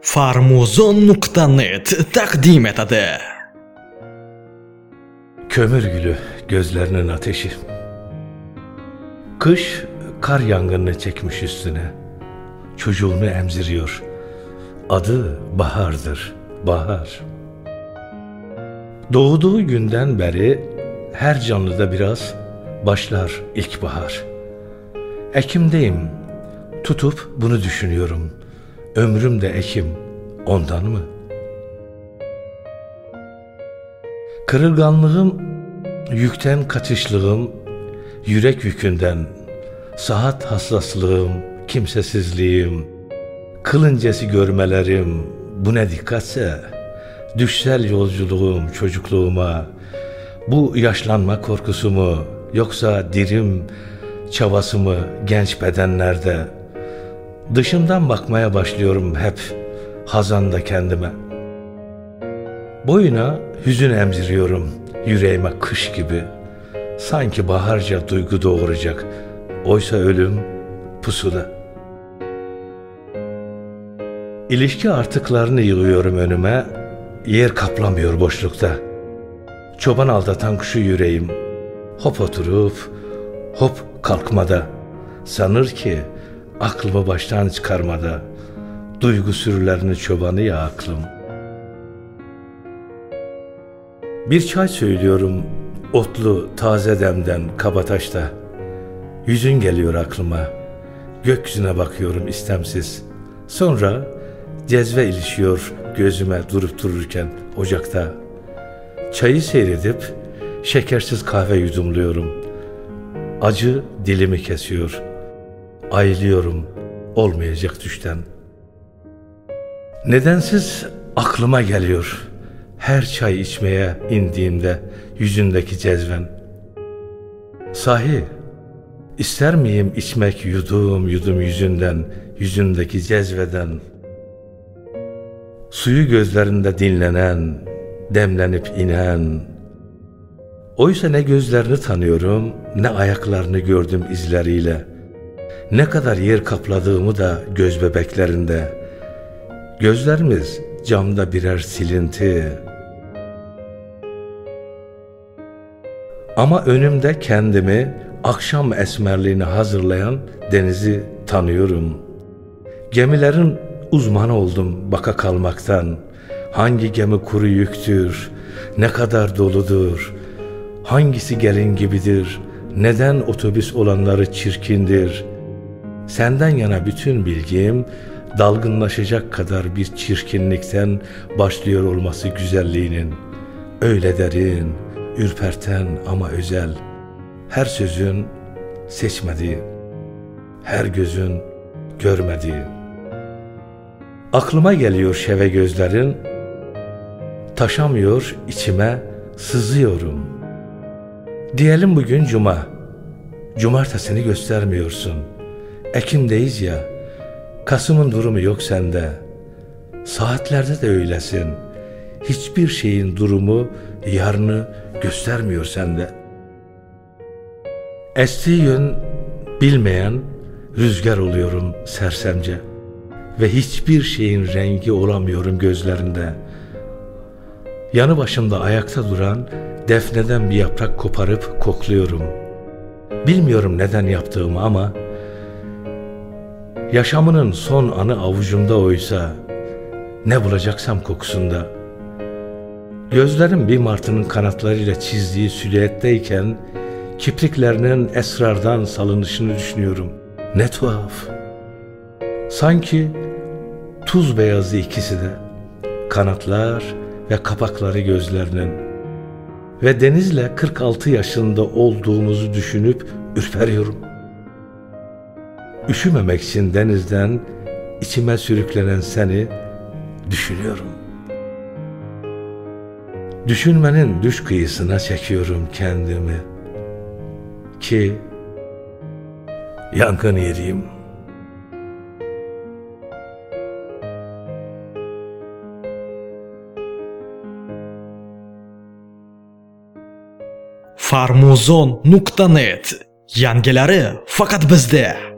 Farmuzon.net takdim etadi. Kömür gülü, gözlerinin ateşi. Kış kar yangınını çekmiş üstüne. Çocuğunu emziriyor. Adı bahardır, bahar. Doğduğu günden beri her canlıda biraz başlar ilkbahar. Ekim'deyim, tutup bunu düşünüyorum. Ömrüm de Ekim, ondan mı? Kırılganlığım, yükten kaçışlığım, yürek yükünden, saat hassaslığım, kimsesizliğim, kılıncesi görmelerim, bu ne dikkatse, düşsel yolculuğum çocukluğuma, bu yaşlanma korkusu mu, yoksa dirim çabası mı genç bedenlerde? Dışımdan bakmaya başlıyorum hep hazanda kendime. Boyuna hüzün emziriyorum, yüreğime kış gibi. Sanki baharca duygu doğuracak, oysa ölüm pusuda. İlişki artıklarını yığıyorum önüme, yer kaplamıyor boşlukta. Çoban aldatan kuşu yüreğim, hop oturup hop kalkmada. Sanır ki aklımı baştan çıkarmada, duygu sürülerini çobanı ya aklım. Bir çay söylüyorum otlu taze demden Kabataş'ta. Yüzün geliyor aklıma, gökyüzüne bakıyorum istemsiz. Sonra cezve ilişiyor gözüme durup dururken ocakta. Çayı seyredip şekersiz kahve yudumluyorum. Acı dilimi kesiyor. Ayılıyorum olmayacak düşten. Nedensiz aklıma geliyor her çay içmeye indiğimde yüzündeki cezven. Sahi ister miyim içmek yudum yudum yüzünden, yüzündeki cezveden? Suyu gözlerinde dinlenen, demlenip inen. Oysa ne gözlerini tanıyorum, ne ayaklarını gördüm izleriyle. Ne kadar yer kapladığımı da göz bebeklerinde. Gözlerimiz camda birer silinti. Ama önümde kendimi akşam esmerliğini hazırlayan denizi tanıyorum. Gemilerin uzmanı oldum baka kalmaktan. Hangi gemi kuru yüktür, ne kadar doludur, hangisi gelin gibidir, neden otobüs olanları çirkindir. Senden yana bütün bilgim dalgınlaşacak kadar bir çirkinlikten başlıyor olması güzelliğinin. Öyle derin, ürperten ama özel. Her sözün seçmediği, her gözün görmediği. Aklıma geliyor şeve gözlerin, taşamıyor içime, sızıyorum. Diyelim bugün cuma, cumartesini göstermiyorsun. Ekim'deyiz ya, Kasım'ın durumu yok sende. Saatlerde de öylesin. Hiçbir şeyin durumu yarını göstermiyor sende. Estiği yön bilmeyen rüzgar oluyorum sersemce. Ve hiçbir şeyin rengi olamıyorum gözlerinde. Yanı başımda ayakta duran defneden bir yaprak koparıp kokluyorum. Bilmiyorum neden yaptığımı ama yaşamının son anı avucumda oysa ne bulacaksam kokusunda. Gözlerim bir martının kanatlarıyla çizdiği silüetteyken kipriklerinin esrardan salınışını düşünüyorum. Ne tuhaf. Sanki tuz beyazı ikisi de, kanatlar ve kapakları gözlerinin. Ve Deniz'le 46 yaşında olduğumuzu düşünüp ürperiyorum. Üşümemek için denizden içime sürüklenen seni düşünüyorum. Düşünmenin düş kıyısına çekiyorum kendimi ki yangın yeriyim. Farmuzon.net yangilari faqat bizda.